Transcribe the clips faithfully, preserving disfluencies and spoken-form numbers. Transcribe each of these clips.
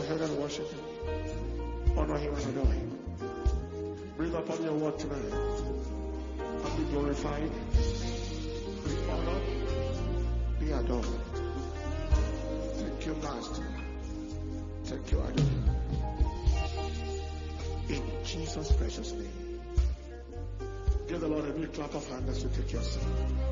head and worship Him. Honor Him and adore Him. Breathe upon your word tonight. And be glorified. Be honored. Be adored. Thank you, Master. Thank you, Adonai. In Jesus' precious name. Give the Lord a big clap of hands as you take your seat.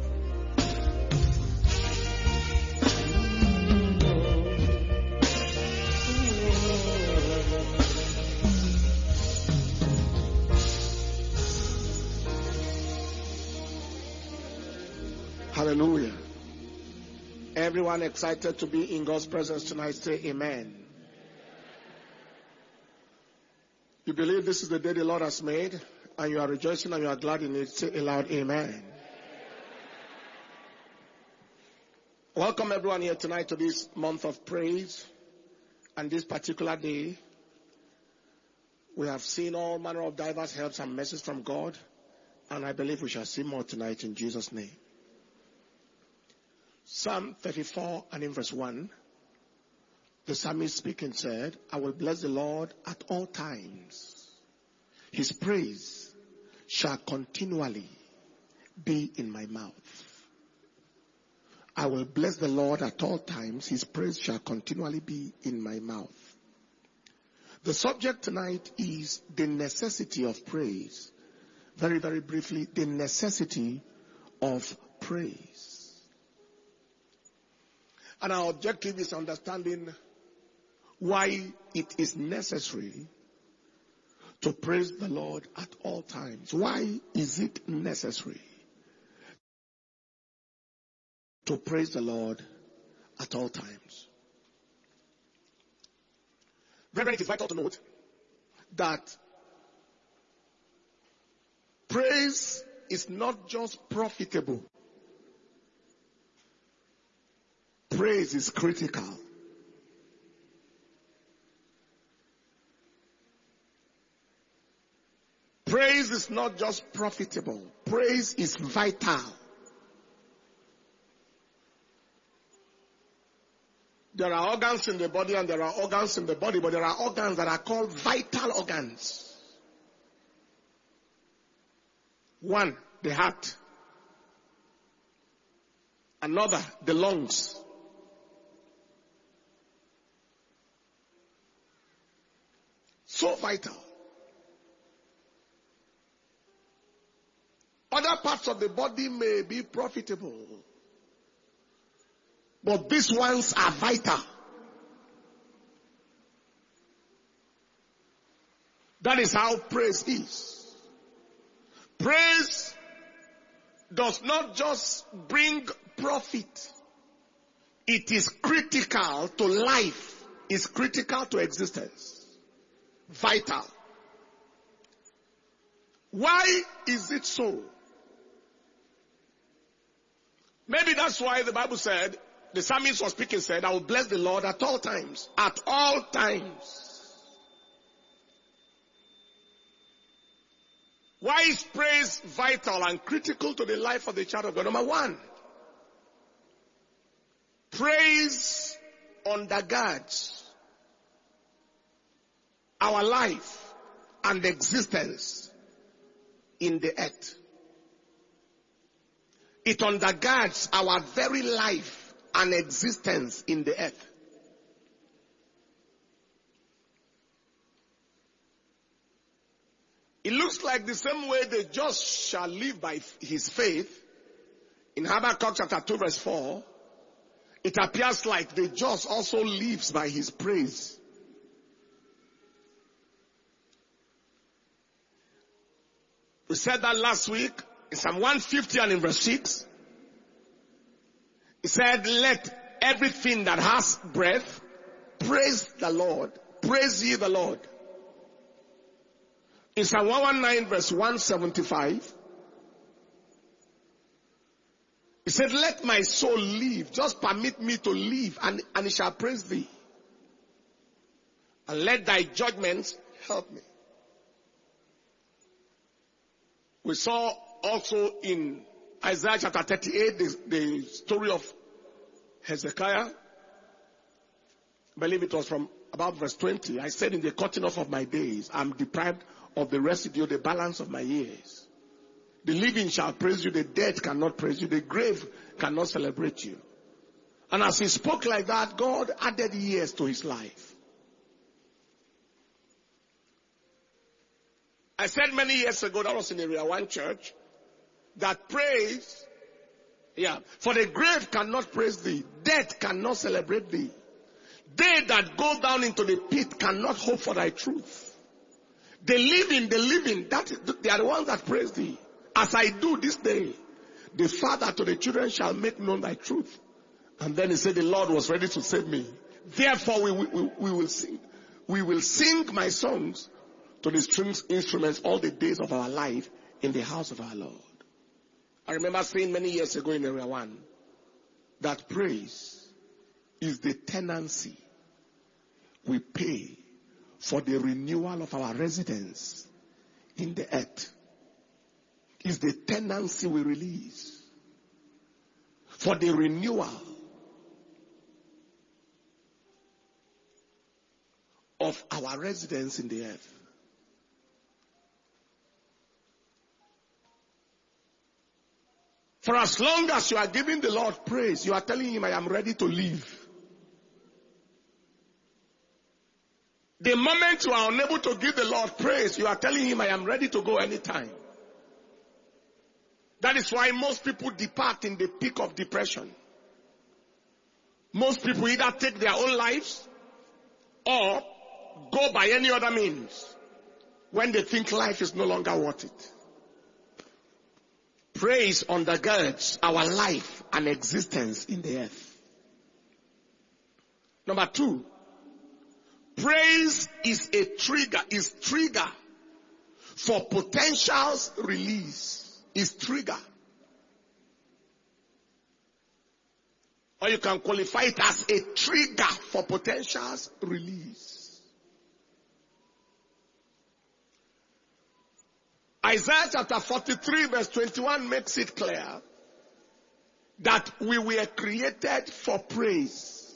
Hallelujah. Everyone excited to be in God's presence tonight, say amen. You believe this is the day the Lord has made, and you are rejoicing and you are glad in it, say aloud amen. Welcome everyone here tonight to this month of praise, and this particular day. We have seen all manner of diverse helps and messages from God, and I believe we shall see more tonight in Jesus' name. Psalm thirty-four and in verse one, the psalmist speaking said, I will bless the Lord at all times. His praise shall continually be in my mouth. I will bless the Lord at all times. His praise shall continually be in my mouth. The subject tonight is the necessity of praise. Very, very briefly, the necessity of praise. And our objective is understanding why it is necessary to praise the Lord at all times. Why is it necessary to praise the Lord at all times? Brethren, it is vital to note that praise is not just profitable. Praise is critical. Praise is not just profitable. Praise is vital. There are organs in the body and there are organs in the body, but there are organs that are called vital organs. One, the heart. Another, the lungs. So vital. Other parts of the body may be profitable, but these ones are vital. That is how praise is. Praise does not just bring profit. It is critical to life. It's critical to existence. Vital. Why is it so? Maybe that's why the Bible said, the psalmist was speaking said, I will bless the Lord at all times. At all times. Why is praise vital and critical to the life of the child of God? Number one, praise undergirds our life and existence in the earth. It undergirds our very life and existence in the earth. It looks like the same way the just shall live by his faith. In Habakkuk chapter two verse four, it appears like the just also lives by his praise. We said that last week in Psalm one fifty and in verse six. It said, let everything that has breath praise the Lord. Praise ye the Lord. In Psalm one nineteen verse one seventy-five, it said, let my soul live. Just permit me to live and, and it shall praise thee. And let thy judgments help me. We saw also in Isaiah chapter thirty-eight, the, the story of Hezekiah. I believe it was from about verse twenty, I said, in the cutting off of my days, I'm deprived of the residue, the balance of my years. The living shall praise you, the dead cannot praise you, the grave cannot celebrate you. And as he spoke like that, God added years to his life. I said many years ago, that was in Area One Church, that praise, yeah, for the grave cannot praise thee, death cannot celebrate thee. They that go down into the pit cannot hope for thy truth. The living, the living, that they are the ones that praise thee. As I do this day, the Father to the children shall make known thy truth. And then he said, the Lord was ready to save me. Therefore we, we, we will sing. We will sing my songs to the strings instruments all the days of our life in the house of our Lord. I remember saying many years ago in Area One that praise is the tenancy we pay for the renewal of our residence in the earth. Is the tenancy we release for the renewal of our residence in the earth. For as long as you are giving the Lord praise, you are telling him, I am ready to leave. The moment you are unable to give the Lord praise, you are telling him, I am ready to go anytime. That is why most people depart in the peak of depression. Most people either take their own lives or go by any other means when they think life is no longer worth it. Praise undergirds our life and existence in the earth. Number two, praise is a trigger, is trigger for potential's release. Is trigger. Or you can qualify it as a trigger for potential's release. Isaiah chapter forty-three verse twenty-one makes it clear that we were created for praise.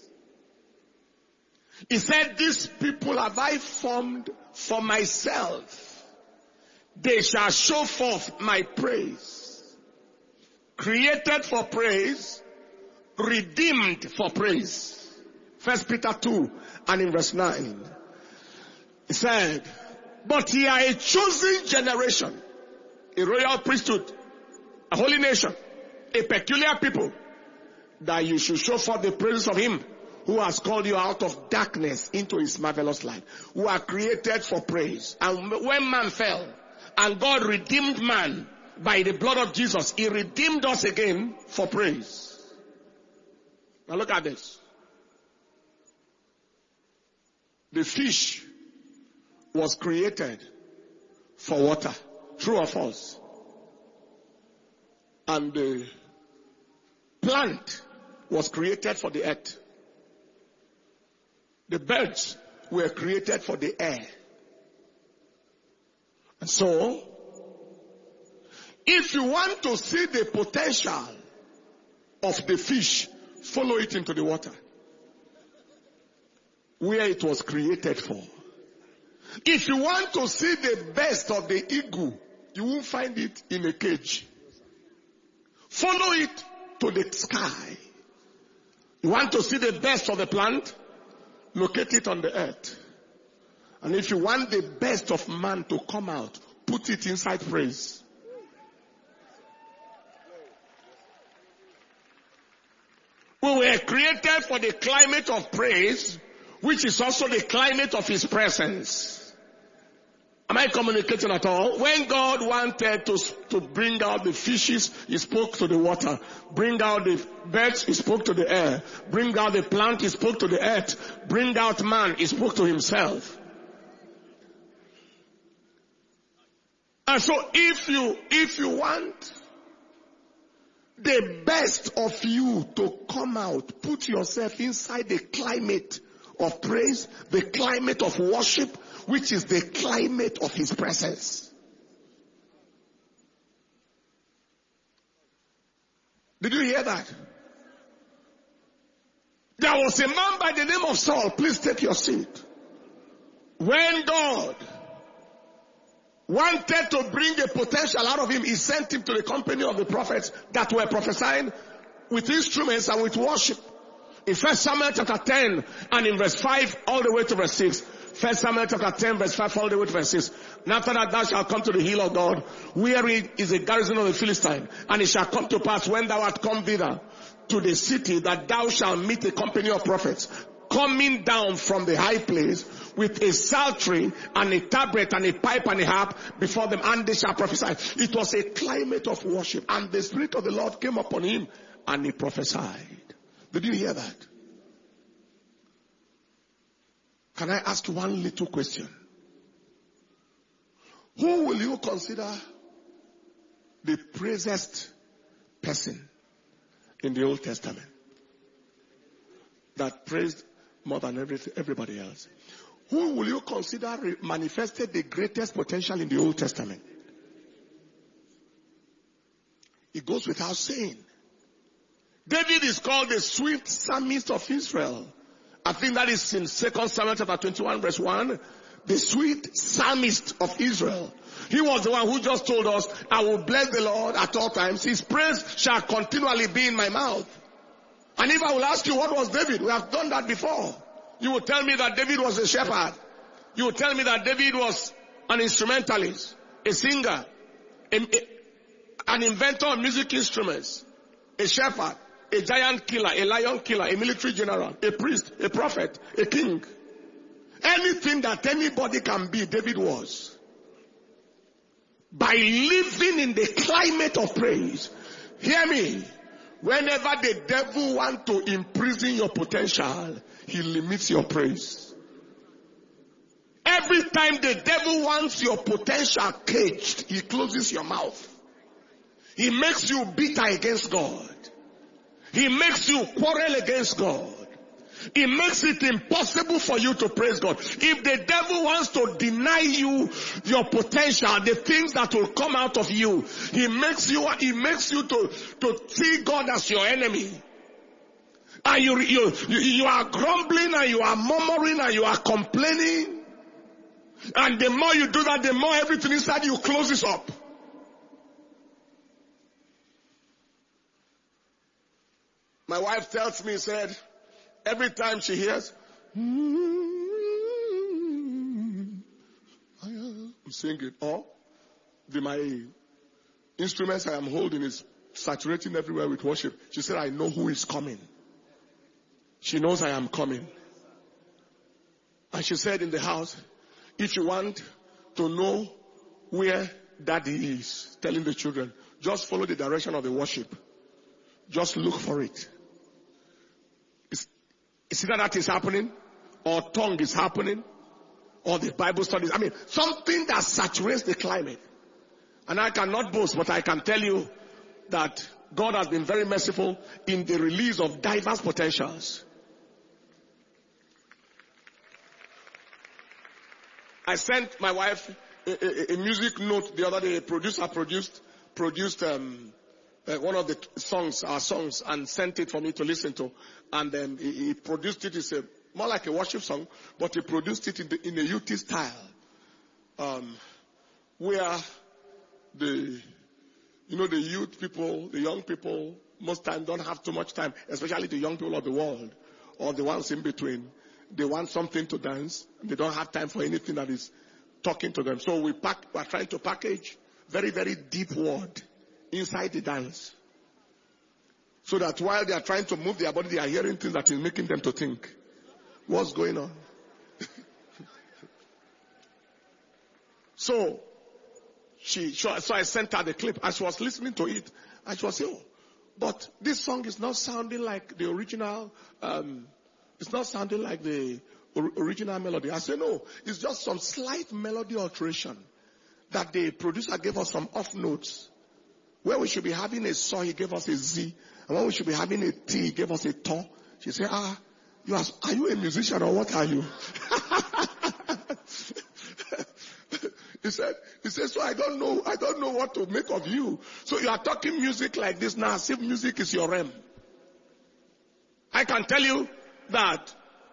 He said, these people have I formed for myself. They shall show forth my praise. Created for praise, redeemed for praise. First Peter two and in verse nine. He said, but ye are a chosen generation, a royal priesthood, a holy nation, a peculiar people, that you should show forth the praises of him who has called you out of darkness into his marvelous light. Who are created for praise. And when man fell, and God redeemed man by the blood of Jesus, he redeemed us again for praise. Now look at this. The fish was created for water. True or false? And the plant was created for the earth. The birds were created for the air. And so, if you want to see the potential of the fish, follow it into the water, where it was created for. If you want to see the best of the eagle, you won't find it in a cage. Follow it to the sky. You want to see the best of the plant? Locate it on the earth. And if you want the best of man to come out, put it inside praise. We were created for the climate of praise, which is also the climate of his presence. Am I communicating at all? When God wanted to, to bring out the fishes, he spoke to the water. Bring out the birds, he spoke to the air. Bring out the plant, he spoke to the earth. Bring out man, he spoke to himself. And so if you, if you want the best of you to come out, put yourself inside the climate of praise, the climate of worship, which is the climate of his presence. Did you hear that? There was a man by the name of Saul. Please take your seat. When God wanted to bring a potential out of him, he sent him to the company of the prophets that were prophesying with instruments and with worship. In First Samuel chapter ten and in verse five all the way to verse six. First Samuel chapter ten verse five all the way to verse six. And after that thou shalt come to the hill of God, wherein is a garrison of the Philistine. And it shall come to pass when thou art come thither to the city that thou shalt meet a company of prophets coming down from the high place with a psaltery and a tabret and a pipe and a harp before them, and they shall prophesy. It was a climate of worship, and the Spirit of the Lord came upon him and he prophesied. Did you hear that? Can I ask you one little question? Who will you consider the praised person in the Old Testament that praised more than every, everybody else? Who will you consider manifested the greatest potential in the Old Testament? It goes without saying. David is called the sweet psalmist of Israel. I think that is in Second Samuel chapter twenty-one verse one. The sweet psalmist of Israel. He was the one who just told us, I will bless the Lord at all times. His praise shall continually be in my mouth. And if I will ask you, what was David? We have done that before. You will tell me that David was a shepherd. You will tell me that David was an instrumentalist, a singer, a, a, an inventor of music instruments, a shepherd, a giant killer, a lion killer, a military general, a priest, a prophet, a king. Anything that anybody can be, David was. By living in the climate of praise. Hear me. Whenever the devil wants to imprison your potential, he limits your praise. Every time the devil wants your potential caged, he closes your mouth. He makes you bitter against God. He makes you quarrel against God. It makes it impossible for you to praise God. If the devil wants to deny you your potential, the things that will come out of you, he makes you, he makes you to, to see God as your enemy. And you, you, you are grumbling and you are murmuring and you are complaining. And the more you do that, the more everything inside you closes up. My wife tells me, said, every time she hears, I'm singing, or the, my instruments I am holding is saturating everywhere with worship. She said, I know who is coming. She knows I am coming. And she said in the house, if you want to know where daddy is, telling the children, just follow the direction of the worship. Just look for it. It's either that is happening, or tongue is happening, or the Bible studies. I mean, something that saturates the climate. And I cannot boast, but I can tell you that God has been very merciful in the release of diverse potentials. I sent my wife a, a, a music note the other day. A producer produced, produced, um, Uh, one of the songs, our songs, and sent it for me to listen to. And then he, he produced it. It's a, more like a worship song, but he produced it in, the, in a U T style. Um, where the, you know, the youth people, the young people, most times don't have too much time, especially the young people of the world, or the ones in between. They want something to dance, and they don't have time for anything that is talking to them. So we pack, we're trying to package very, very deep word inside the dance. So that while they are trying to move their body, they are hearing things that is making them to think, what's going on? so, she, so I sent her the clip, and she was listening to it, and she was saying, oh, but this song is not sounding like the original, um, it's not sounding like the or- original melody. I said, no, it's just some slight melody alteration that the producer gave us some off notes. Where we should be having a saw, he gave us a Z. And when we should be having a T, he gave us a to. She said, ah, you are, are you a musician or what are you? he said, he said, so I don't know, I don't know what to make of you. So you are talking music like this now, as if music is your realm. I can tell you, that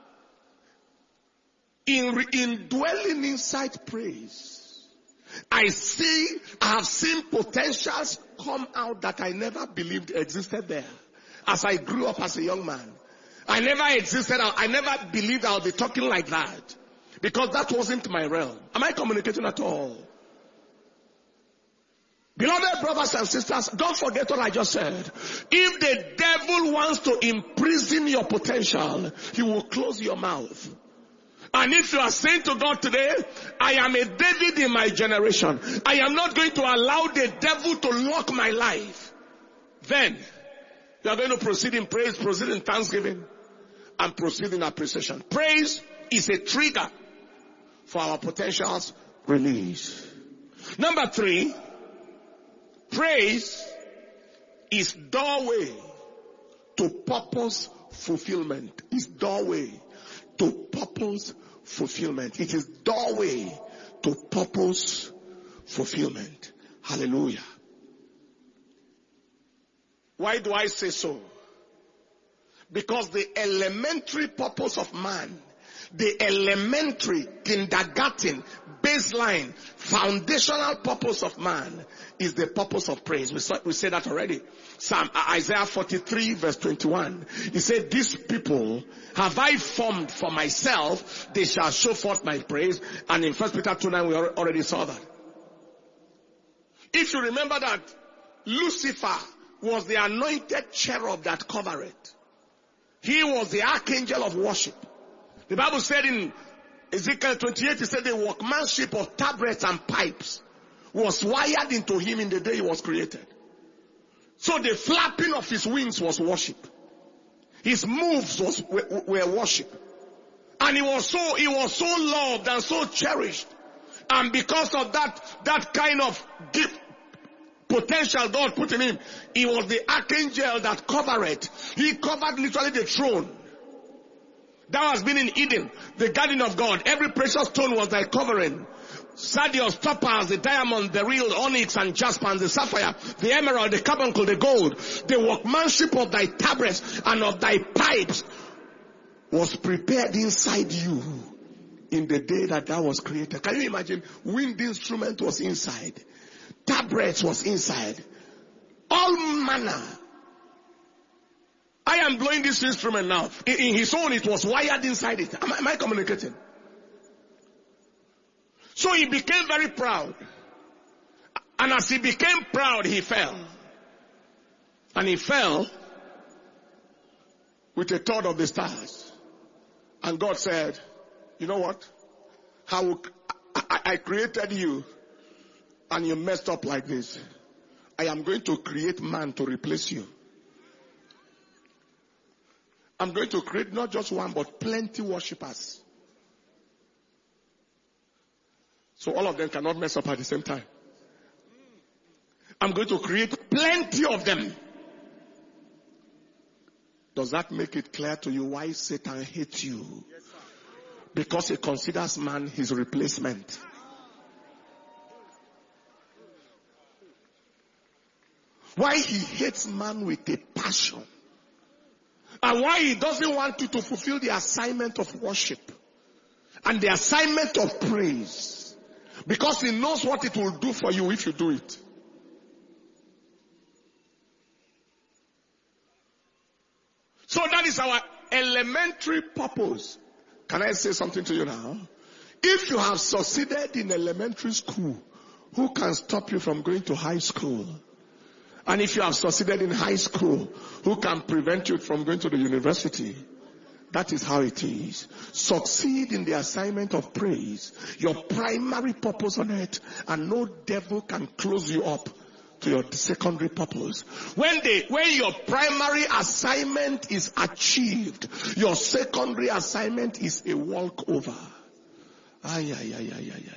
in, in dwelling inside praise, I see, I have seen potentials come out that I never believed existed there. As I grew up as a young man, I never existed, I never believed I would be talking like that. Because that wasn't my realm. Am I communicating at all? Beloved brothers and sisters, don't forget what I just said. If the devil wants to imprison your potential, he will close your mouth. And if you are saying to God today, I am a David in my generation, I am not going to allow the devil to lock my life, then you are going to proceed in praise, proceed in thanksgiving, and proceed in appreciation. Praise is a trigger for our potentials release. Number three, praise is doorway to purpose fulfillment. It's doorway to purpose fulfillment. It is doorway to purpose fulfillment. Hallelujah. Why do I say so? Because the elementary purpose of man, the elementary, kindergarten, baseline, foundational purpose of man is the purpose of praise. We saw, we said that already. Psalm, Isaiah forty-three verse twenty-one. He said, these people have I formed for myself, they shall show forth my praise. And in First Peter two nine we already saw that. If you remember that Lucifer was the anointed cherub that covered it. He was the archangel of worship. The Bible said in Ezekiel twenty-eight, it said the workmanship of tabrets and pipes was wired into him in the day he was created. So the flapping of his wings was worship. His moves was, were, were worship. And he was so, he was so loved and so cherished. And because of that, that kind of gift, potential God put in him, he was the archangel that covered it. He covered literally the throne. That has been in Eden, the garden of God. Every precious stone was like covering. Sardius, topaz, the diamond, the real onyx and jasper, and the sapphire, the emerald, the carbuncle, the gold. The workmanship of thy tabrets and of thy pipes was prepared inside you in the day that that was created. Can you imagine? Wind instrument was inside. Tabrets was inside. All manner. I am blowing this instrument now. In, in his own, it was wired inside it. Am, am I communicating? So he became very proud. And as he became proud, he fell. And he fell with a third of the stars. And God said, you know what? How I, I created you and you messed up like this. I am going to create man to replace you. I'm going to create not just one, but plenty worshippers. So all of them cannot mess up at the same time. I'm going to create plenty of them. Does that make it clear to you why Satan hates you? Because he considers man his replacement. Why he hates man with a passion. And why he doesn't want you to fulfill the assignment of worship. And the assignment of praise. Because he knows what it will do for you if you do it. So that is our elementary purpose. Can I say something to you now? If you have succeeded in elementary school, who can stop you from going to high school? And if you have succeeded in high school, who can prevent you from going to the university? That is how it is. Succeed in the assignment of praise, your primary purpose on earth, and no devil can close you up to your secondary purpose. When they, when your primary assignment is achieved, your secondary assignment is a walkover. Ay, ay, ay, ay, ay, ay.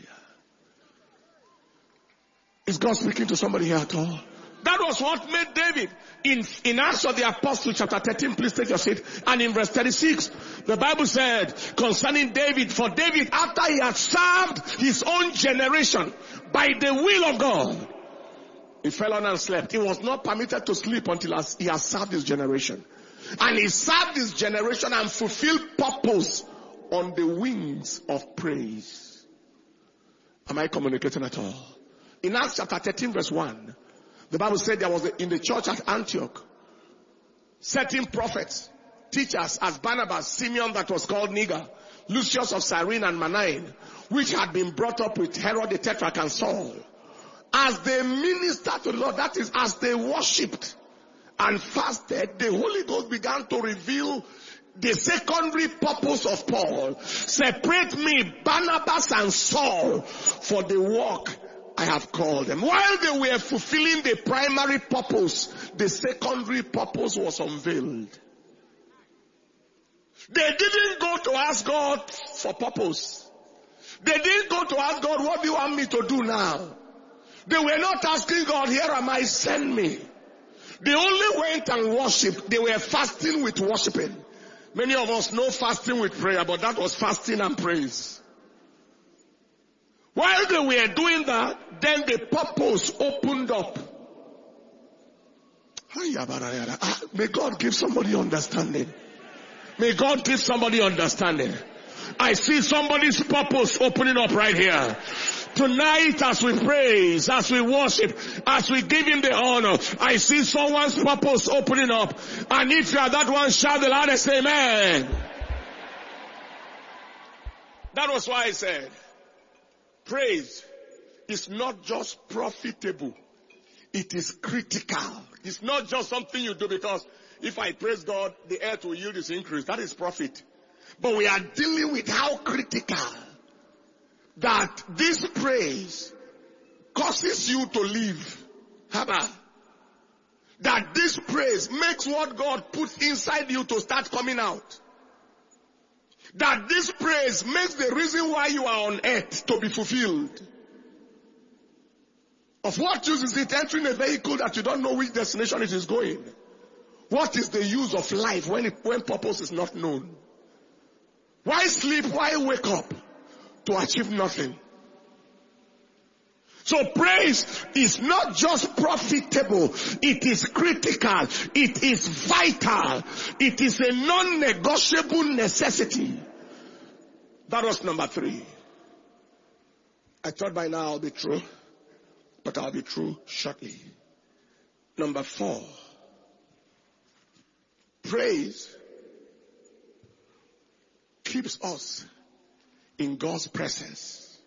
Is God speaking to somebody here at all? That was what made David. In, in Acts of the Apostles chapter thirteen, please take your seat. And in verse thirty-six, the Bible said concerning David, for David, after he had served his own generation by the will of God, he fell on and slept. He was not permitted to sleep until he has served his generation. And he served his generation and fulfilled purpose on the wings of praise. Am I communicating at all? In Acts chapter thirteen verse one, the Bible said there was a, in the church at Antioch, certain prophets, teachers as Barnabas, Simeon that was called Niger, Lucius of Cyrene and Manaen, which had been brought up with Herod the Tetrarch and Saul. As they ministered to the Lord, that is, as they worshipped and fasted, the Holy Ghost began to reveal the secondary purpose of Paul. Separate me, Barnabas and Saul, for the work I have called them. While they were fulfilling the primary purpose, the secondary purpose was unveiled. They didn't go to ask God for purpose. They didn't go to ask God, what do you want me to do now? They were not asking God, here am I, send me. They only went and worshipped. They were fasting with worshiping. Many of us know fasting with prayer, but that was fasting and praise. While they were doing that, then the purpose opened up. May God give somebody understanding. May God give somebody understanding. I see somebody's purpose opening up right here. Tonight as we praise, as we worship, as we give him the honor, I see someone's purpose opening up. And if you are that one, shout the loudest amen. That was why I said, praise is not just profitable. It is critical. It's not just something you do because if I praise God, the earth will yield its increase. That is profit. But we are dealing with how critical that this praise causes you to live. Haba. That this praise makes what God puts inside you to start coming out. That this praise makes the reason why you are on earth to be fulfilled. Of what use is it entering a vehicle that you don't know which destination it is going? What is the use of life when it, when purpose is not known? Why sleep? Why wake up? To achieve nothing. So praise is not just profitable. It is critical. It is vital. It is a non-negotiable necessity. That was number three. I thought by now I'll be true, but I'll be true shortly. Number four. Praise keeps us in God's presence.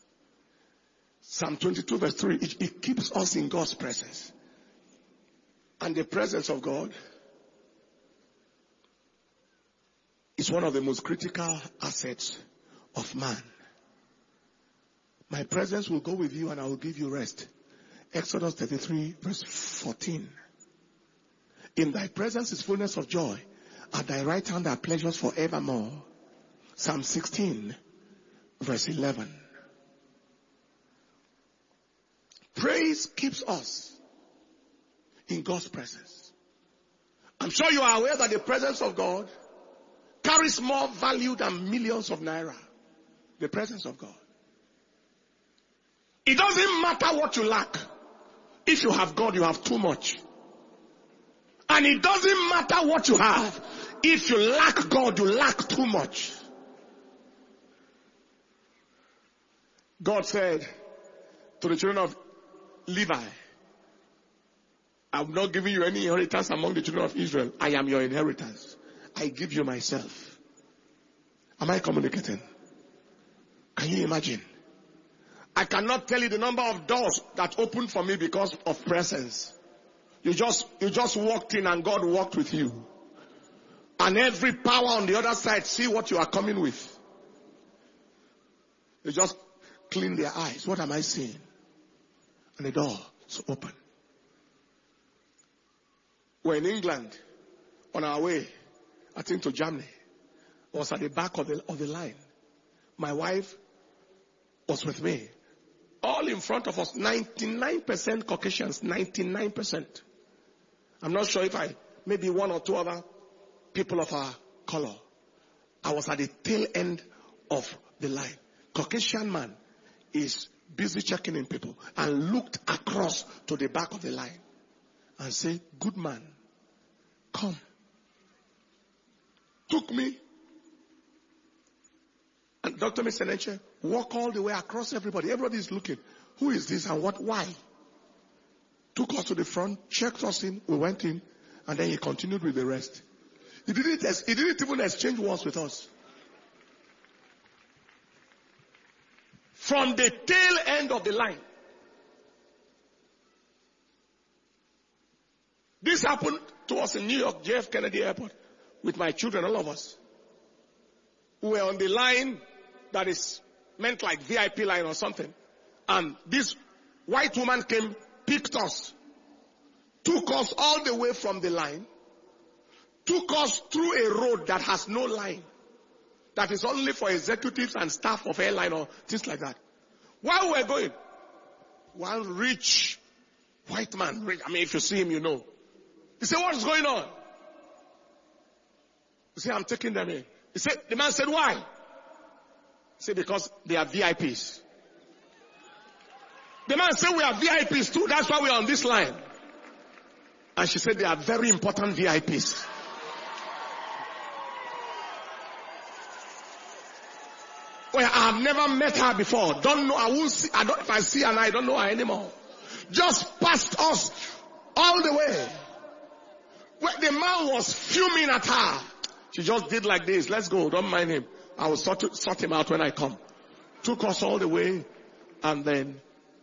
Psalm twenty-two verse three, it, it keeps us in God's presence. And the presence of God is one of the most critical assets of man. My presence will go with you and I will give you rest. Exodus thirty-three verse fourteen. In thy presence is fullness of joy. At thy right hand are pleasures forevermore. Psalm sixteen verse eleven. Praise keeps us in God's presence. I'm sure you are aware that the presence of God carries more value than millions of naira. The presence of God. It doesn't matter what you lack. If you have God, you have too much. And it doesn't matter what you have. If you lack God, you lack too much. God said to the children of Levi, I'm not giving you any inheritance among the children of Israel. I am your inheritance. I give you myself. Am I communicating? Can you imagine? I cannot tell you the number of doors that opened for me because of presence. You just, you just walked in and God walked with you. And every power on the other side see what you are coming with. You just clean their eyes. What am I seeing? And the door is open. We're in England on our way, I think to Germany. I was at the back of the, of the line. My wife was with me. All in front of us, ninety-nine percent Caucasians, ninety-nine percent. I'm not sure if I, maybe one or two other people of our color. I was at the tail end of the line. Caucasian man is busy checking in people and looked across to the back of the line and said, good man, come. took me. And Doctor Miseneche walked all the way across everybody. Everybody is looking. Who is this and what? Why? Took us to the front, checked us in, we went in, and then he continued with the rest. He didn't, he didn't even exchange words with us. From the tail end of the line. This happened to us in New York, J F Kennedy Airport, with my children, all of us. We were on the line that is meant like V I P line or something. And this white woman came, picked us, took us all the way from the line, took us through a road that has no line, that is only for executives and staff of airline or things like that. While we were going, one rich white man, rich, I mean if you see him you know. He said, what is going on? He said, I'm taking them in. He said, the man said, why? He said, because they are V I Ps. The man said, we are V I Ps too, that's why we are on this line. And she said, they are very important V I Ps. Well, I have never met her before. Don't know, I won't see, I don't, if I see her now, I don't know her anymore. Just passed us all the way. Well, the man was fuming at her. She just did like this. Let's go, don't mind him. I will sort, sort him out when I come. Took us all the way and then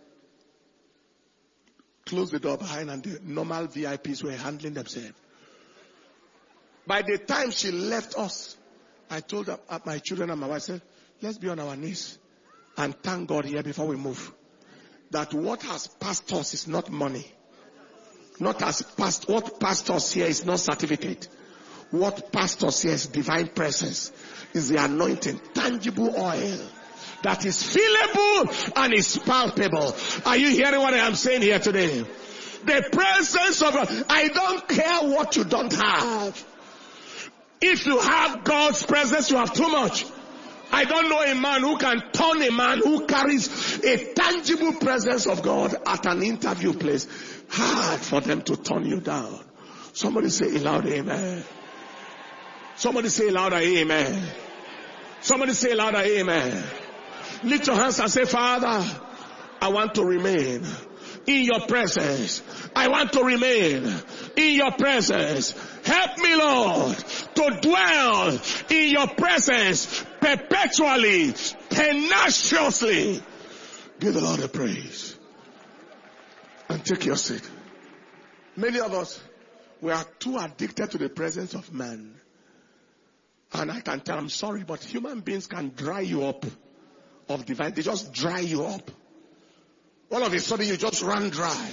closed the door behind and the normal V I Ps were handling themselves. By the time she left us, I told her, my children and my wife, I said, let's be on our knees and thank God here before we move. That what has passed us is not money. Not as passed, what passed us here is not certificate. What passed us here is divine presence. Is the anointing, tangible oil that is feelable and is palpable. Are you hearing what I am saying here today? The presence of God. I don't care what you don't have. If you have God's presence, you have too much. I don't know a man who can turn a man who carries a tangible presence of God at an interview place. Hard for them to turn you down. Somebody say loud amen. Somebody say louder amen. Somebody say louder amen. Lift your hands and say, Father, I want to remain in your presence. I want to remain in your presence. Help me, Lord, to dwell in your presence perpetually, tenaciously. Give the Lord a praise. And take your seat. Many of us, we are too addicted to the presence of man. And I can tell, I'm sorry, but human beings can dry you up of divine. They just dry you up. All of a sudden you just run dry.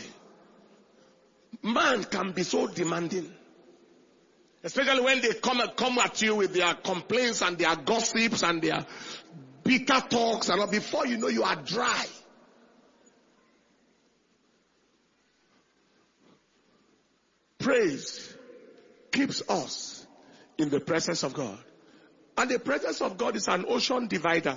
Man can be so demanding. Especially when they come, come at you with their complaints and their gossips and their bitter talks. And all. Before you know, you are dry. Praise keeps us in the presence of God. And the presence of God is an ocean divider.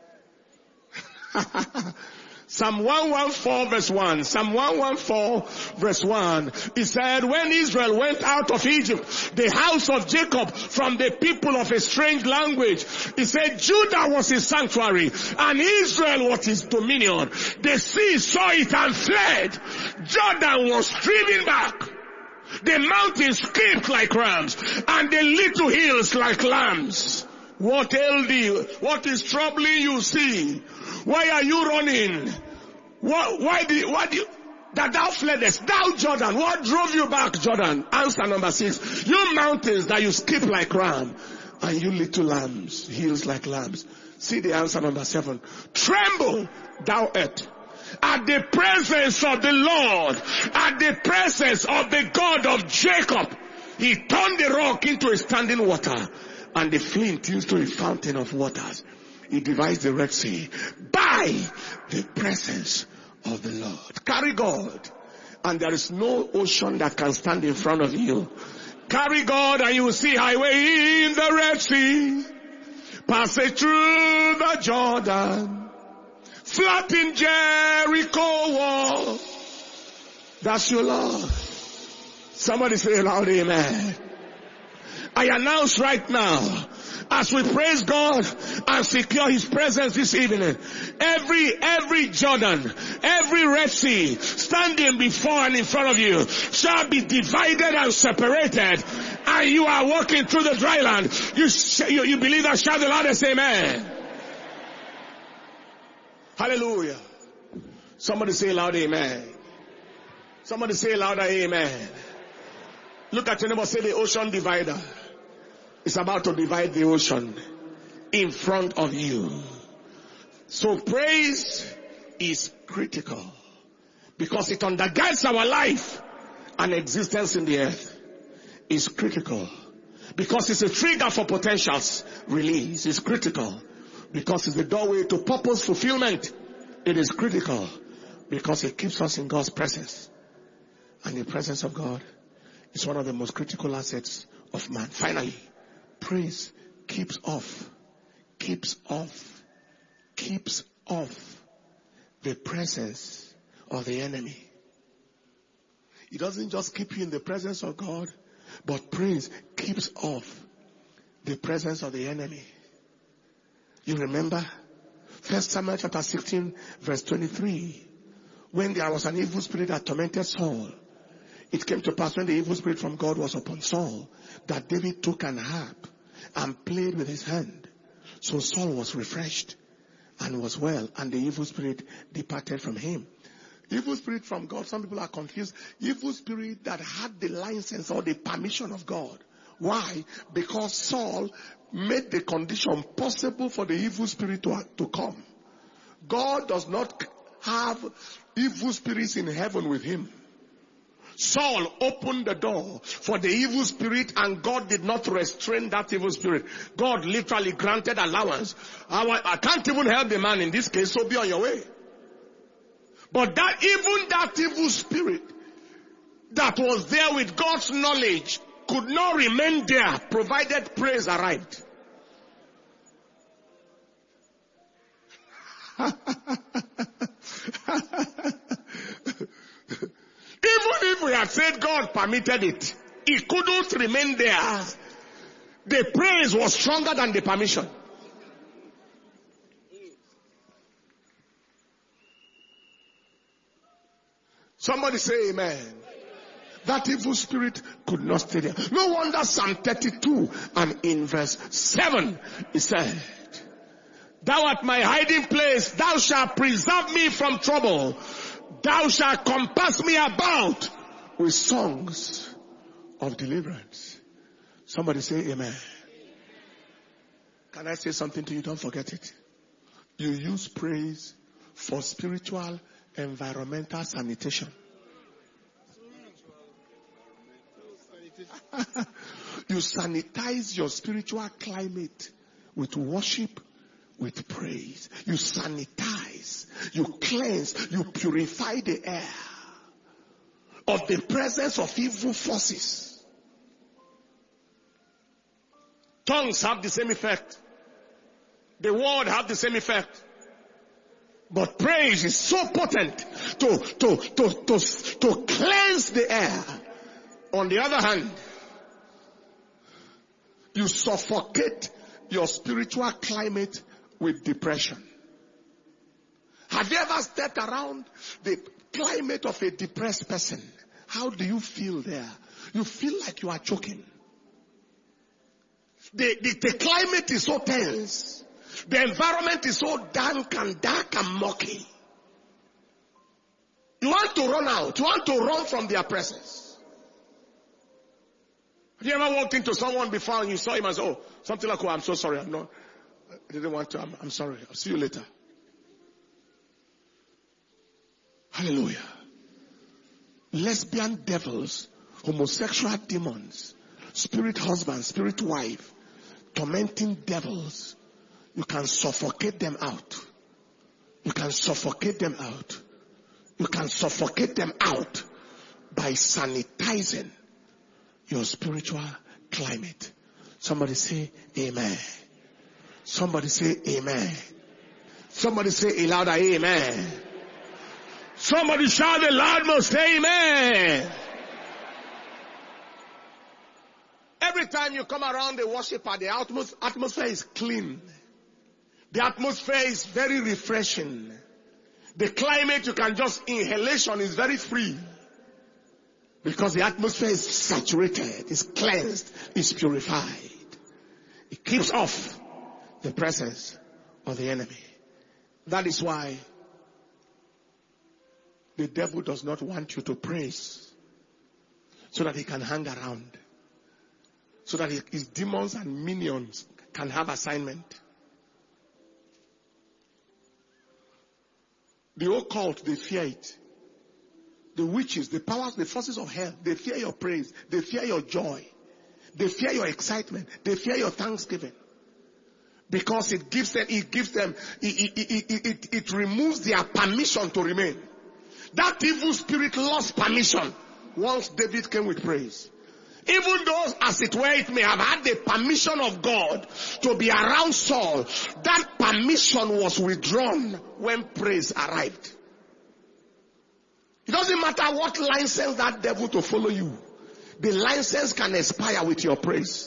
Psalm one fourteen verse one. Psalm one fourteen verse one. He said, when Israel went out of Egypt, the house of Jacob from the people of a strange language, he said, Judah was his sanctuary and Israel was his dominion. The sea saw it and fled. Jordan was driven back. The mountains skipped like rams and the little hills like lambs. What ailed thee? What is troubling you? See? Why are you running? What, why do you, why do you, that thou fleddest, thou Jordan, what drove you back, Jordan? Answer number six. You mountains that you skip like ram, and you little lambs, hills like lambs. See the answer number seven. Tremble, thou earth, at the presence of the Lord, at the presence of the God of Jacob. He turned the rock into a standing water, and the flint into a fountain of waters. He divides the Red Sea by the presence of the Lord. Carry God, and there is no ocean that can stand in front of you. Carry God, and you will see highway in the Red Sea. Pass it through the Jordan. Flatten Jericho wall. That's your Lord. Somebody say loud amen. Are I announce right now, as we praise God and secure His presence this evening, every, every Jordan, every Red Sea standing before and in front of you shall be divided and separated, and you are walking through the dry land. You, sh- you, you believe that? Shout the loudest amen. Hallelujah. Somebody say loud amen. Somebody say louder amen. Look at your neighbor, say the ocean divider is about to divide the ocean in front of you. So praise is critical because it undergirds our life and existence in the earth. It's critical because it's a trigger for potentials release. It's critical because it's the doorway to purpose fulfillment. It is critical because it keeps us in God's presence. And the presence of God is one of the most critical assets of man. Finally, praise keeps off, keeps off, keeps off the presence of the enemy. It doesn't just keep you in the presence of God, but praise keeps off the presence of the enemy. You remember First Samuel chapter sixteen verse twenty-three, when there was an evil spirit that tormented Saul. It came to pass when the evil spirit from God was upon Saul that David took an harp and played with his hand. So Saul was refreshed and was well, and the evil spirit departed from him. Evil spirit from God, some people are confused. Evil spirit that had the license or the permission of God. Why? Because Saul made the condition possible for the evil spirit to, to come. God does not have evil spirits in heaven with him. Saul opened the door for the evil spirit, and God did not restrain that evil spirit. God literally granted allowance. I, I can't even help the man in this case, so be on your way. But that even that evil spirit that was there with God's knowledge could not remain there provided praise arrived. Even if we had said God permitted it, it couldn't remain there. The praise was stronger than the permission. Somebody say amen. That evil spirit could not stay there. No wonder Psalm thirty-two and in verse seven it said, Thou art my hiding place, thou shalt preserve me from trouble. Thou shalt compass me about with songs of deliverance. Somebody say amen. Can I say something to you? Don't forget it. You use praise for spiritual environmental sanitation. You sanitize your spiritual climate with worship, with praise. You sanitize, you cleanse, you purify the air of the presence of evil forces. Tongues have the same effect. The word have the same effect. But praise is so potent to, to, to, to, to cleanse the air. On the other hand, you suffocate your spiritual climate with depression. Have you ever stepped around the climate of a depressed person? How do you feel there? You feel like you are choking. The, the, the climate is so tense. The environment is so dank and dark and murky. You want to run out. You want to run from their presence. Have you ever walked into someone before and you saw him and said, oh, something like, oh, I'm so sorry. I'm not, I didn't want to. I'm, I'm sorry. I'll see you later. Hallelujah. Lesbian devils, homosexual demons, spirit husband, spirit wife, tormenting devils. You can suffocate them out. You can suffocate them out. You can suffocate them out by sanitizing your spiritual climate. Somebody say amen. Somebody say amen. Somebody say a louder amen. Somebody shout the loudmost amen. Every time you come around the worshiper, the atmos- atmosphere is clean. The atmosphere is very refreshing. The climate, you can just, inhalation is very free. Because the atmosphere is saturated, is cleansed, is purified. It keeps off the presence of the enemy. That is why the devil does not want you to praise, so that he can hang around, so that his demons and minions can have assignment. The occult, they fear it. The witches, the powers, the forces of hell, they fear your praise. They fear your joy. They fear your excitement. They fear your thanksgiving. Because it gives them, it gives them, it, it, it, it, it removes their permission to remain. That evil spirit lost permission once David came with praise. Even though, as it were, it may have had the permission of God to be around Saul, that permission was withdrawn when praise arrived. It doesn't matter what license that devil to follow you. The license can expire with your praise.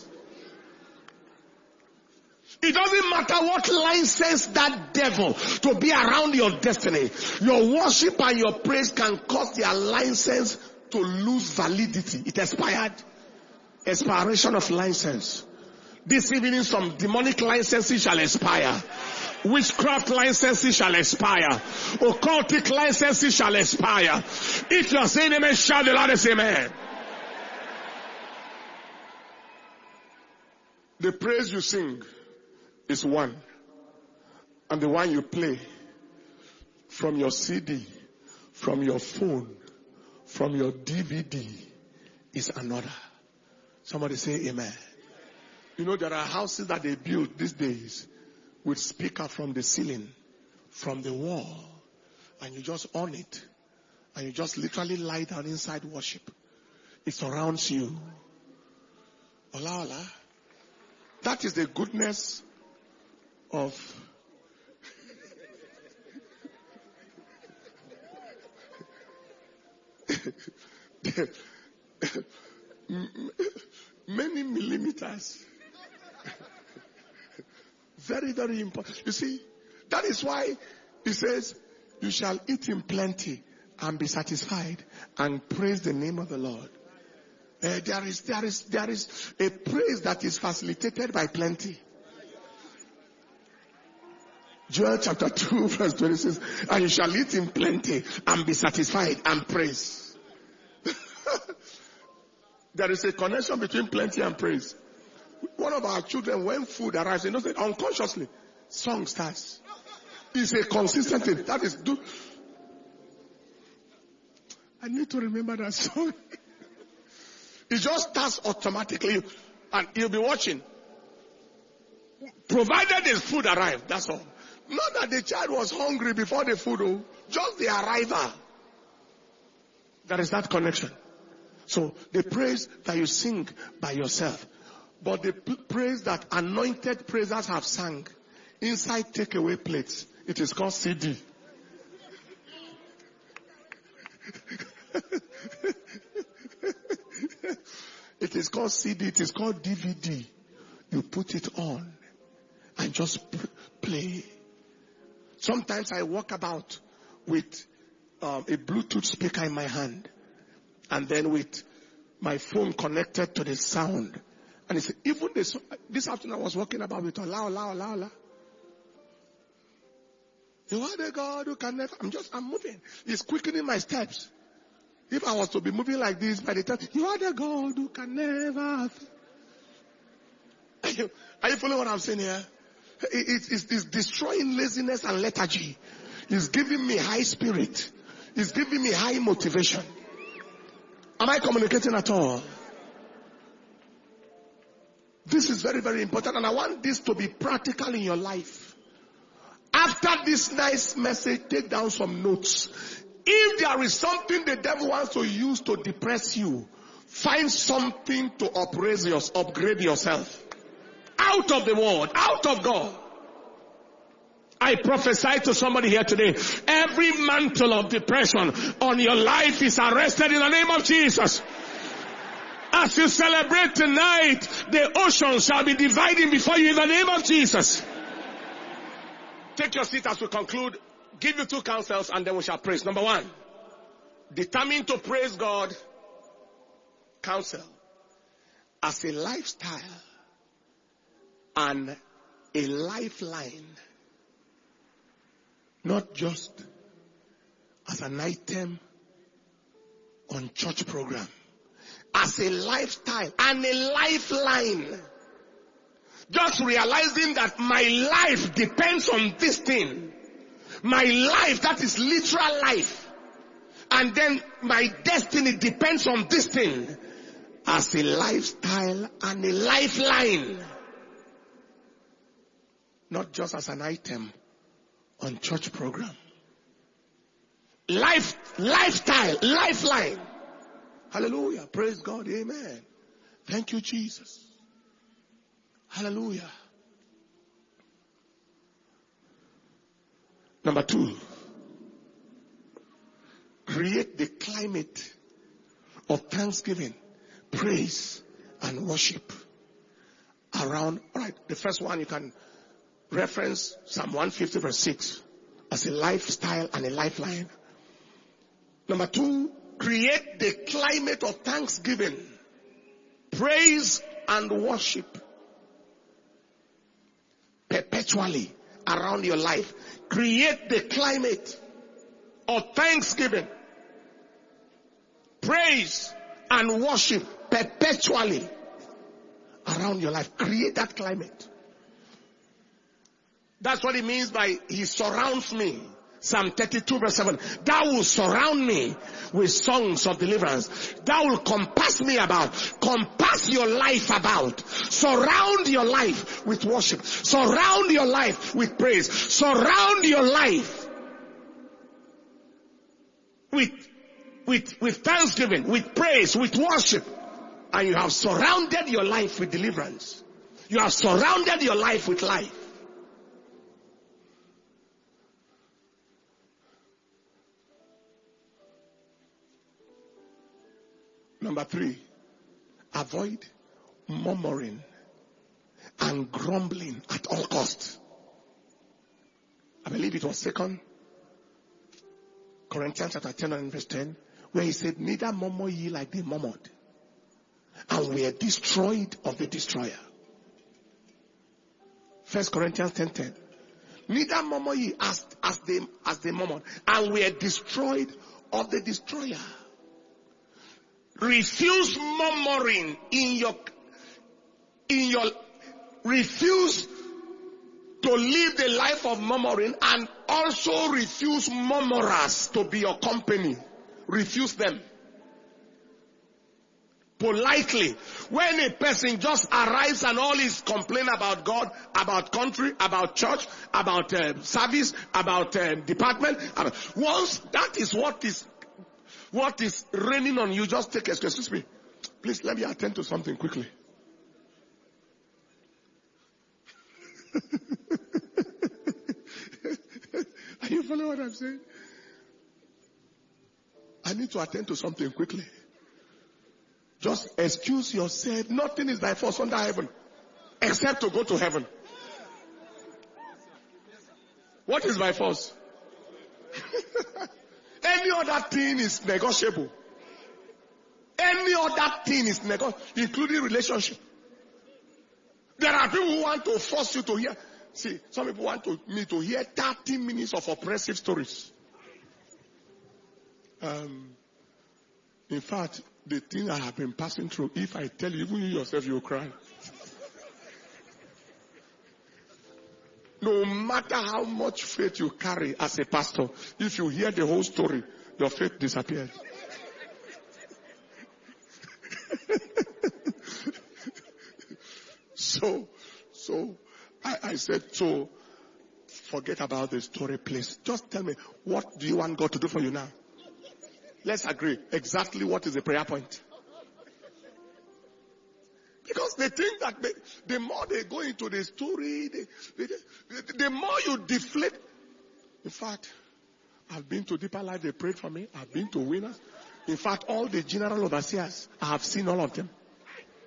It doesn't matter what license that devil to be around your destiny. Your worship and your praise can cause their license to lose validity. It expired. Expiration of license. This evening some demonic licenses shall expire. Witchcraft licenses shall expire. Occultic licenses shall expire. If you are saying amen, shout the loudest amen. The praise you sing is one. And the one you play from your C D, from your phone, from your D V D is another. Somebody say amen. You know, there are houses that they build these days with speaker from the ceiling, from the wall, and you just on it, and you just literally lie down inside worship. It surrounds you. Ola, ola. That is the goodness of many millimeters. Very, very important. You see, that is why he says, you shall eat in plenty and be satisfied and praise the name of the Lord. Uh, there is, there is, there is a praise that is facilitated by plenty. Joel chapter two verse twenty-six, and you shall eat in plenty and be satisfied and praise. There is a connection between plenty and praise. One of our children, when food arrives, you know, unconsciously, song starts. It's a consistent thing. That is, do. I need to remember that song. It just starts automatically, and you'll be watching. Provided the food arrived, that's all. Not that the child was hungry before the food, oh, just the arrival. There is that connection. So the praise that you sing by yourself, but the p- praise that anointed praisers have sung inside takeaway plates, it is called C D. It is called C D. It is called D V D. You put it on and just p- play. Sometimes I walk about with um, a Bluetooth speaker in my hand, and then with my phone connected to the sound. And it's even this, this afternoon I was walking about with Ola, Ola, Ola, Ola. You are the God who can never, I'm just, I'm moving. It's quickening my steps. If I was to be moving like this by the time, you are the God who can never. Are you, are you following what I'm saying here? It, it, it's, it's destroying laziness and lethargy. It's giving me high spirit. It's giving me high motivation. Am I communicating at all? This is very, very important, and I want this to be practical in your life. After this nice message, take down some notes. If there is something the devil wants to use to depress you, find something to upraise yours, upgrade yourself. Out of the world, out of God. I prophesy to somebody here today, every mantle of depression on your life is arrested in the name of Jesus. As you celebrate tonight, the ocean shall be dividing before you in the name of Jesus. Take your seat as we conclude. Give you two counsels and then we shall praise. Number one, determined to praise God. Counsel as a lifestyle and a lifeline. Not just as an item on church program. As a lifestyle and a lifeline. Just realizing that my life depends on this thing. My life, that is literal life. And then my destiny depends on this thing. As a lifestyle and a lifeline. Not just as an item on church program. Life, lifestyle, lifeline. Hallelujah. Praise God. Amen. Thank you, Jesus. Hallelujah. Number two. Create the climate of thanksgiving, praise, and worship around. All right. The first one you can reference Psalm one fifty verse six as a lifestyle and a lifeline. Number two, create the climate of thanksgiving, praise, and worship perpetually around your life. Create the climate of thanksgiving, praise, and worship perpetually around your life. Create that climate. That's what it means by He surrounds me. Psalm thirty-two verse seven. Thou will surround me with songs of deliverance. Thou will compass me about. Compass your life about. Surround your life with worship. Surround your life with praise. Surround your life with, with, with thanksgiving, with praise, with worship. And you have surrounded your life with deliverance. You have surrounded your life with life. Number three, avoid murmuring and grumbling at all costs. I believe it was second Corinthians chapter ten and verse ten, where he said, neither murmur ye like they murmured, and were destroyed of the destroyer. First Corinthians ten ten. Neither murmur ye as, as they, as they murmured, and were destroyed of the destroyer. Refuse murmuring in your, in your, refuse to live the life of murmuring, and also refuse murmurers to be your company. Refuse them. Politely. When a person just arrives and all is complain about God, about country, about church, about uh, service, about uh, department, about, once that is what is What is raining on you, just take excuse. Excuse me. Please let me attend to something quickly. Are you following what I'm saying? I need to attend to something quickly. Just excuse yourself. Nothing is by force under heaven except to go to heaven. What is by force? Any other thing is negotiable. Any other thing is negotiable, including relationship. There are people who want to force you to hear. See, some people want to, me to hear thirty minutes of oppressive stories. Um, in fact, the thing I have been passing through, if I tell you, even you yourself, you'll cry. No matter how much faith you carry as a pastor, if you hear the whole story, your faith disappears. so, so, I, I said, so, forget about the story, please. Just tell me, what do you want God to do for you now? Let's agree. Exactly what is the prayer point? Because they think that they, the more they go into the story, they, they, they, the more you deflate. In fact, I've been to Deeper Life, they prayed for me. I've been to Winners. In fact, all the general overseers, I have seen all of them.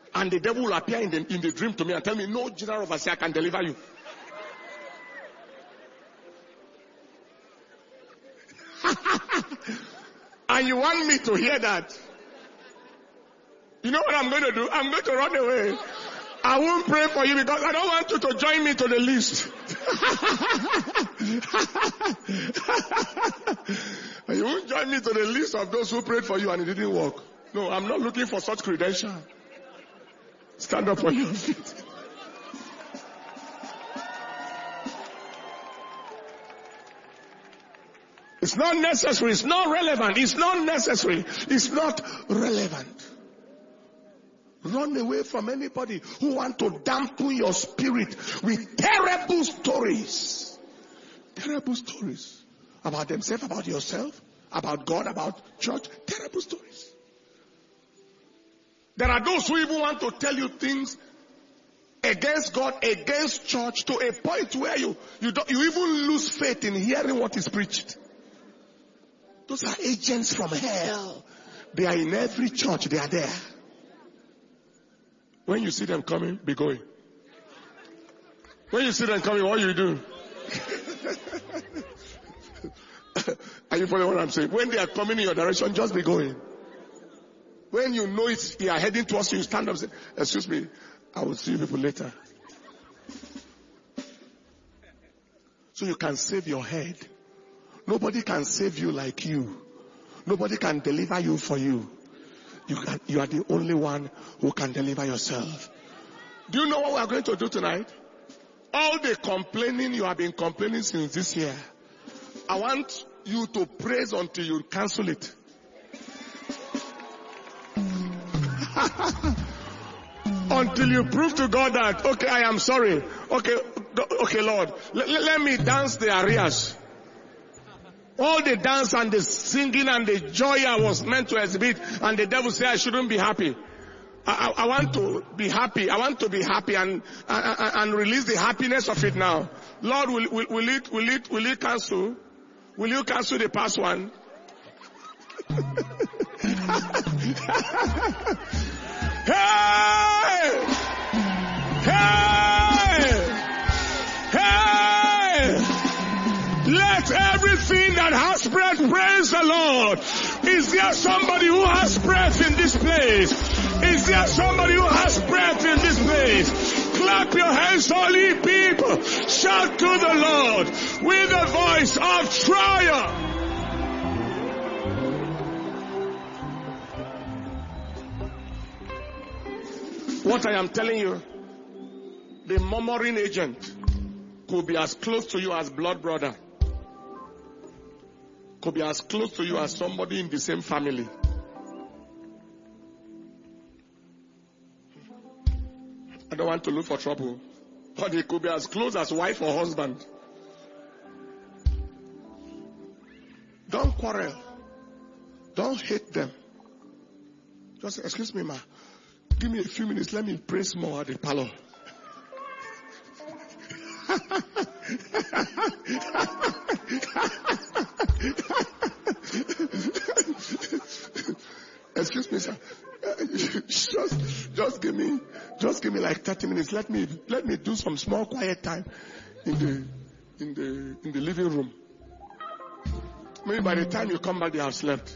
And the devil will appear in the, in the dream to me and tell me, no general overseer can deliver you. And you want me to hear that? You know what I'm going to do? I'm going to run away. I won't pray for you because I don't want you to join me to the list. You won't join me to the list of those who prayed for you and it didn't work. No, I'm not looking for such credential. Stand up on your feet. It's not necessary. It's not relevant. It's not necessary. It's not relevant. Run away from anybody who want to dampen your spirit with terrible stories. Terrible stories. About themselves, about yourself, about God, about church. Terrible stories. There are those who even want to tell you things against God, against church, to a point where you, you, don't, you even lose faith in hearing what is preached. Those are agents from hell. They are in every church. They are there. When you see them coming, be going. When you see them coming, what you do? Are you following what I'm saying? When they are coming in your direction, just be going. When you know it's, they are heading towards you, you stand up and say, excuse me, I will see you people later. So you can save your head. Nobody can save you like you. Nobody can deliver you for you. You can, you are the only one who can deliver yourself. Do you know what we are going to do tonight? All the complaining you have been complaining since this year, I want you to praise until you cancel it. Until you prove to God that, okay, I am sorry. Okay, okay, Lord, let, let me dance the arias. All the dance and the singing and the joy I was meant to exhibit, and the devil said I shouldn't be happy. I, I, I want to be happy. I want to be happy and, and, and release the happiness of it now. Lord, will, will, will it, will it, will it cancel? Will you cancel the past one? Hey! Hey! Hey! Let everything that has breath praise the Lord. Is there somebody who has breath in this place? Is there somebody who has breath in this place? Clap your hands, all ye people. Shout to the Lord with a voice of triumph. What I am telling you, the murmuring agent could be as close to you as blood brother. Could be as close to you as somebody in the same family. I don't want to look for trouble, but it could be as close as wife or husband. Don't quarrel. Don't hate them. Just say, excuse me, ma. Give me a few minutes. Let me pray more at the parlor. Excuse me, sir. Just, just give me, just give me like thirty minutes. Let me, let me do some small quiet time in the, in the, in the living room. Maybe by the time you come back, they have slept.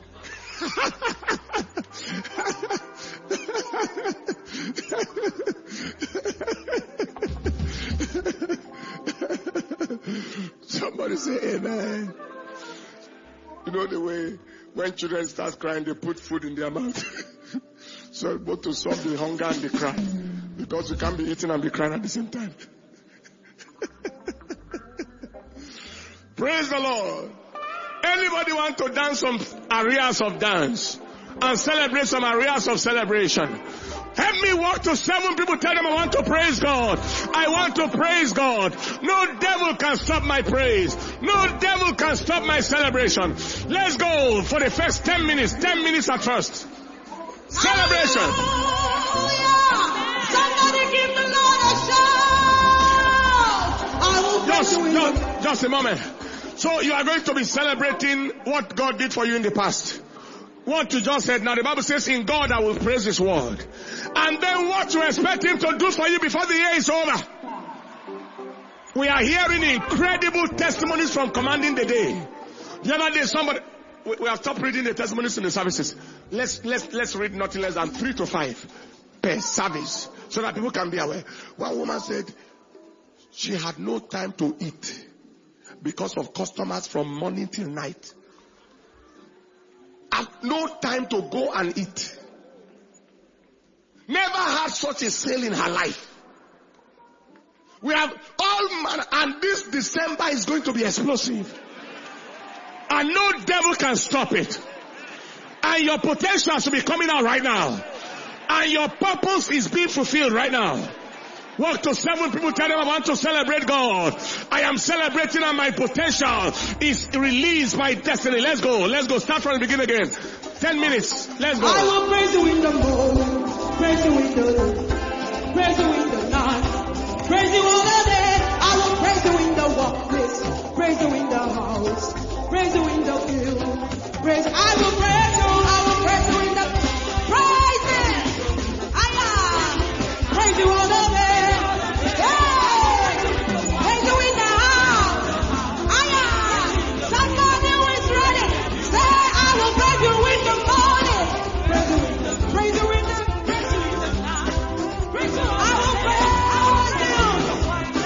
Somebody say amen. You know the way when children start crying, they put food in their mouth. So both to solve the hunger and the cry. Because you can't be eating and be crying at the same time. Praise the Lord. Anybody want to dance some areas of dance and celebrate some areas of celebration? Help me walk to seven people. Tell them I want to praise God. I want to praise God. No devil can stop my praise. No devil can stop my celebration. Let's go for the first ten minutes. Ten minutes at first. Celebration. Hallelujah. Somebody give the Lord a shout. I will just, just, just a moment. So you are going to be celebrating what God did for you in the past. what you just said now, the Bible says, in God I will praise His word. And then what you expect Him to do for you before the year is over. We are hearing incredible testimonies from commanding the day. The other day somebody, we, we have stopped reading the testimonies in the services. Let's, let's, let's read nothing less than three to five per service so that people can be aware. One woman said she had no time to eat because of customers from morning till night. And no time to go and eat. Never had such a sale in her life. We have all man, and this December is going to be explosive. And no devil can stop it. And your potential should be coming out right now. And your purpose is being fulfilled right now. Walk to seven people, tell them I want to celebrate God. I am celebrating and my potential is released, my destiny. Let's go. Let's go. Start from the beginning again. Ten minutes. Let's go. I will praise you in the morning, praise you in the day, praise you in the night, praise you all the day. I will praise you in the workplace, praise you in the house, praise you in the field, praise. I will praise you, I will praise you in the praise it. I am praise you all the day. I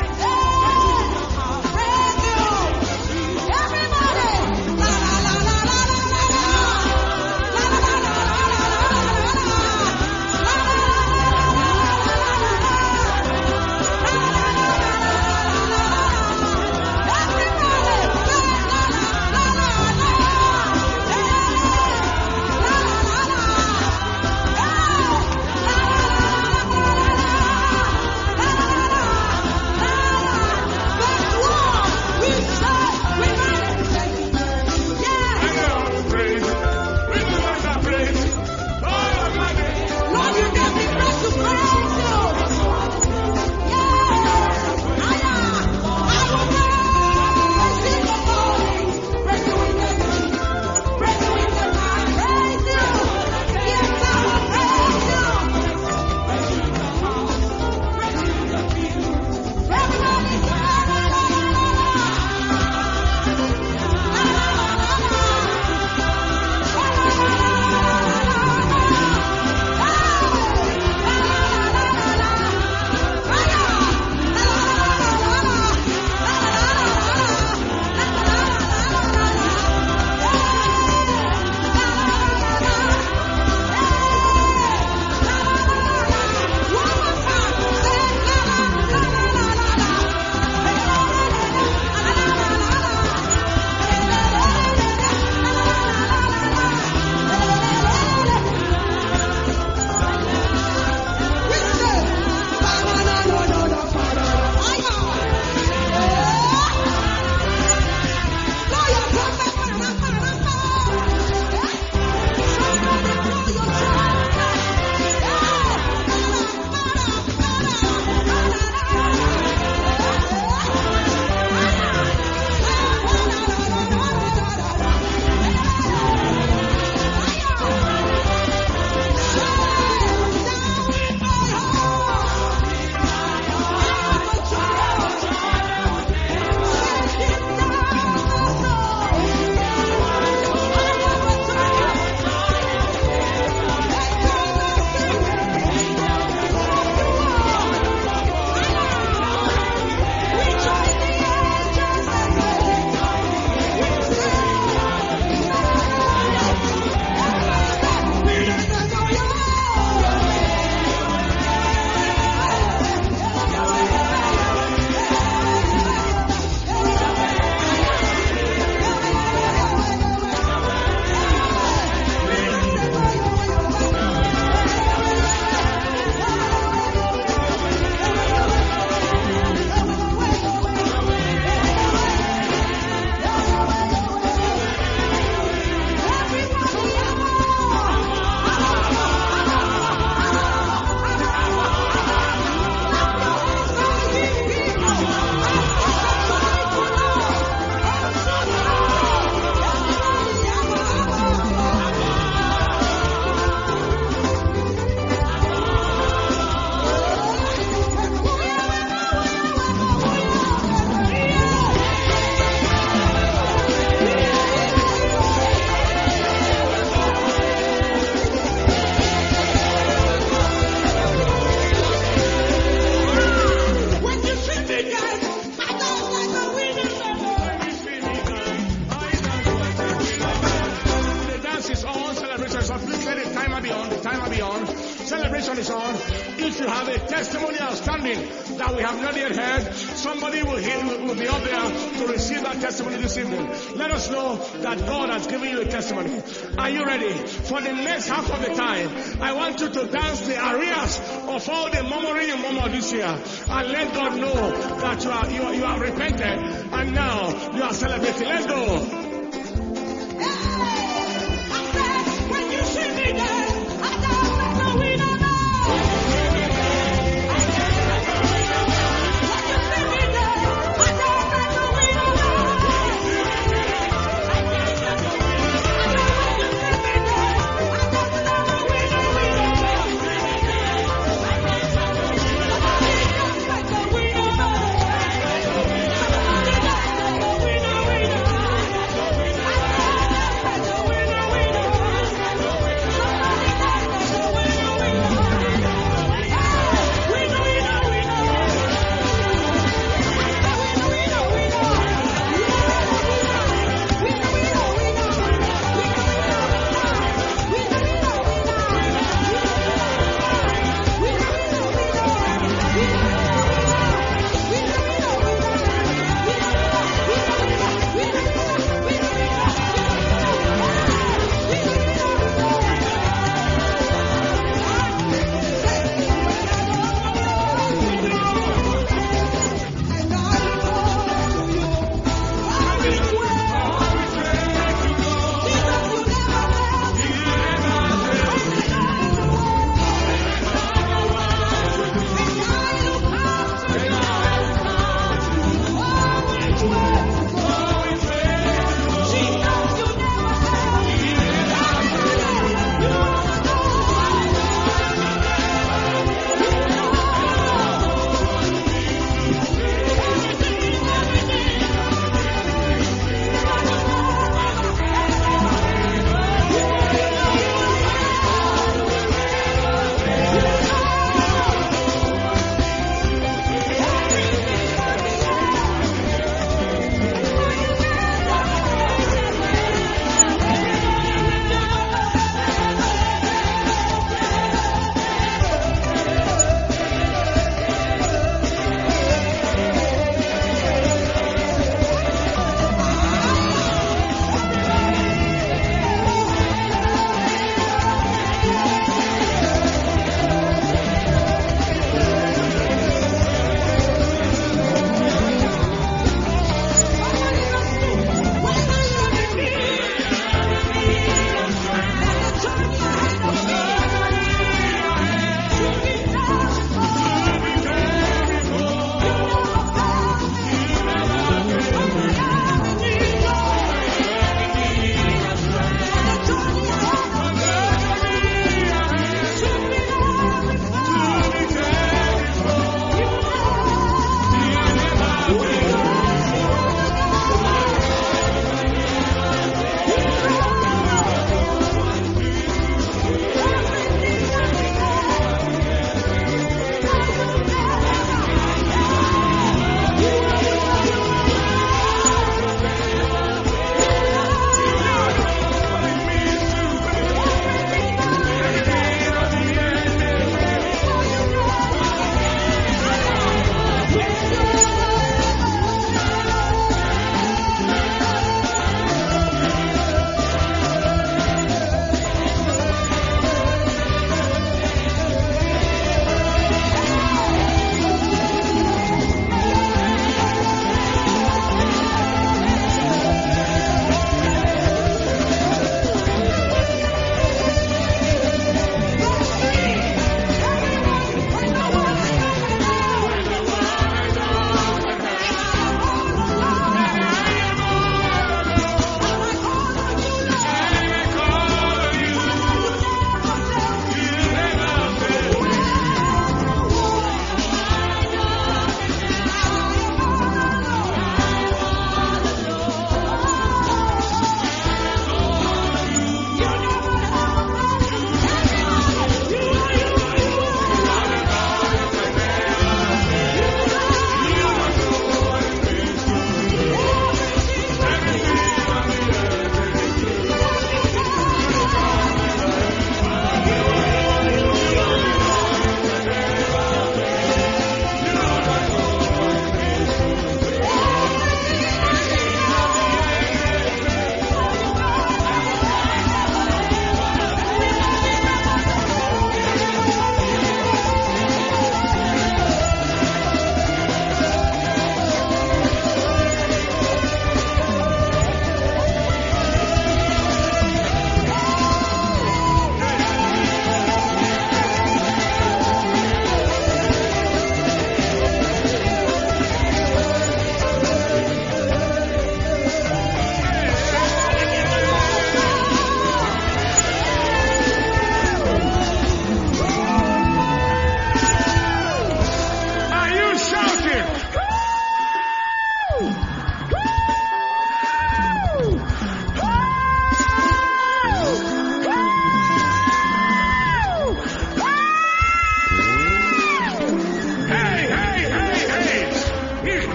celebration is on. Please let the timer be on. The timer be on. Celebration is on. If you have a testimony outstanding that we have not yet heard, somebody will, hear, will be up there to receive that testimony this evening. Let us know that God has given you a testimony. Are you ready? For the next half of the time, I want you to dance the arias of all the murmuring you murmured this year, and let God know that you are you are, you are repented, and now you are celebrating. Let's go.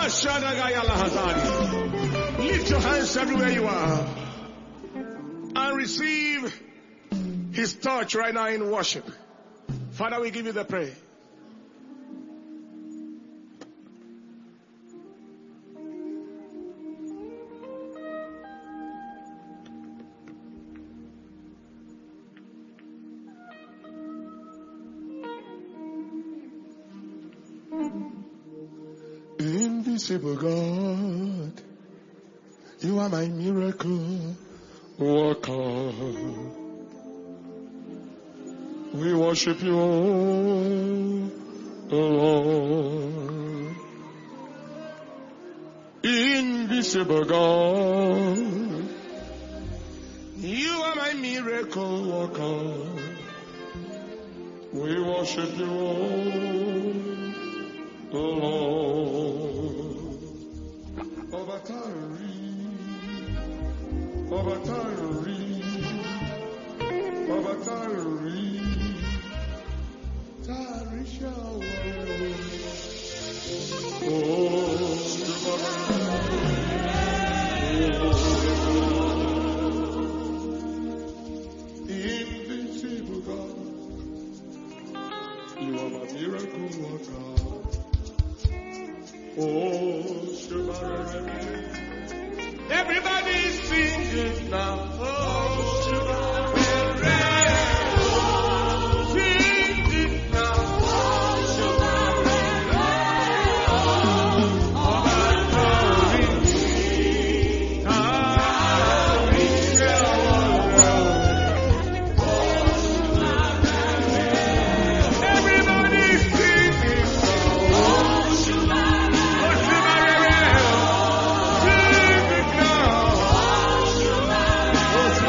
Lift your hands everywhere you are and receive His touch right now in worship. Father, we give you the praise. Invisible God, you are my miracle worker. We worship you, O Lord. Invisible God, you are my miracle worker. We worship you, O Lord. Obatari, Obatari, Obatari, Tarisha, oh, invisible God, you are my miracle worker. Oh, everybody sing it now. Oh, sing it now. Everybody sing it now.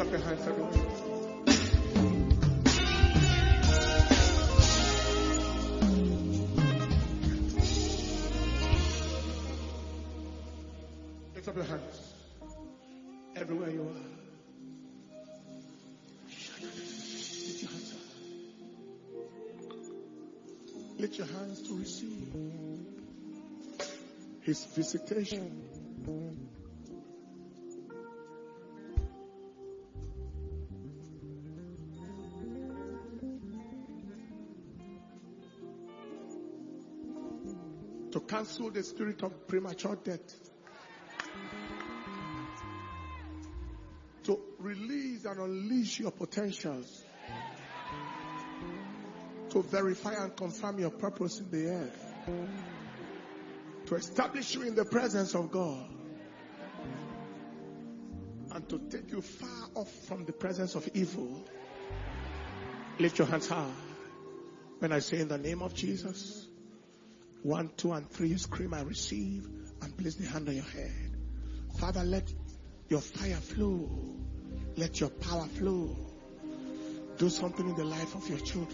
up your hands, everyone. Lift up your hands. Everywhere you are. Lift your hands up. Lift your hands to receive His visitation. To cancel the spirit of premature death. To release and unleash your potentials. To verify and confirm your purpose in the earth. To establish you in the presence of God. And to take you far off from the presence of evil. Lift your hands high. When I say in the name of Jesus. One, two, and three, you scream, I receive, and place the hand on your head. Father, let your fire flow. Let your power flow. Do something in the life of your children.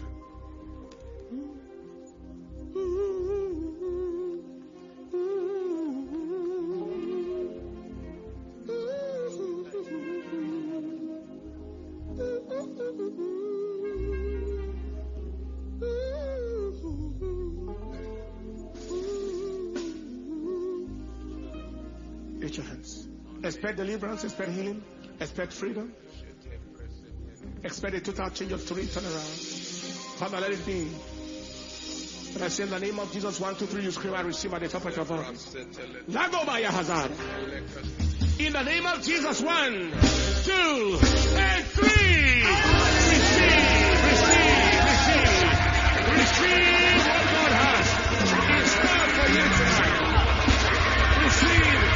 Lift your hands. Expect deliverance, expect healing, expect freedom. Expect a total change of story, turn around. Father, let it be. When I say in the name of Jesus, one, two, three, you scream, I receive at the top of your voice. Lagobaya Hazard. In the name of Jesus, one, two, and three. Receive, receive, receive. Receive what God has in store for you tonight. Receive.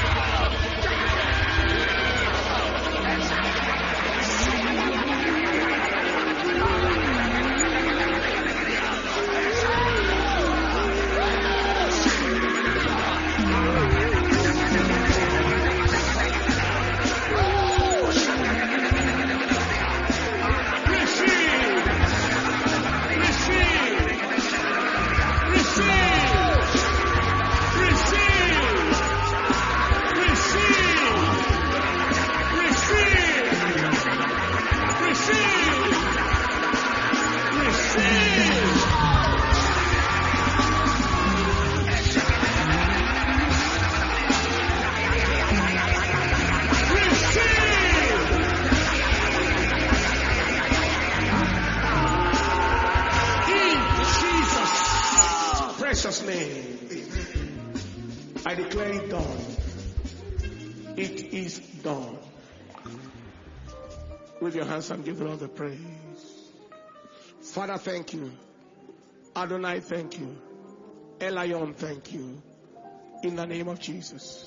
I declare it done. It is done. With your hands and give the Lord the praise. Father, thank you. Adonai, thank you. Elion, thank you. In the name of Jesus.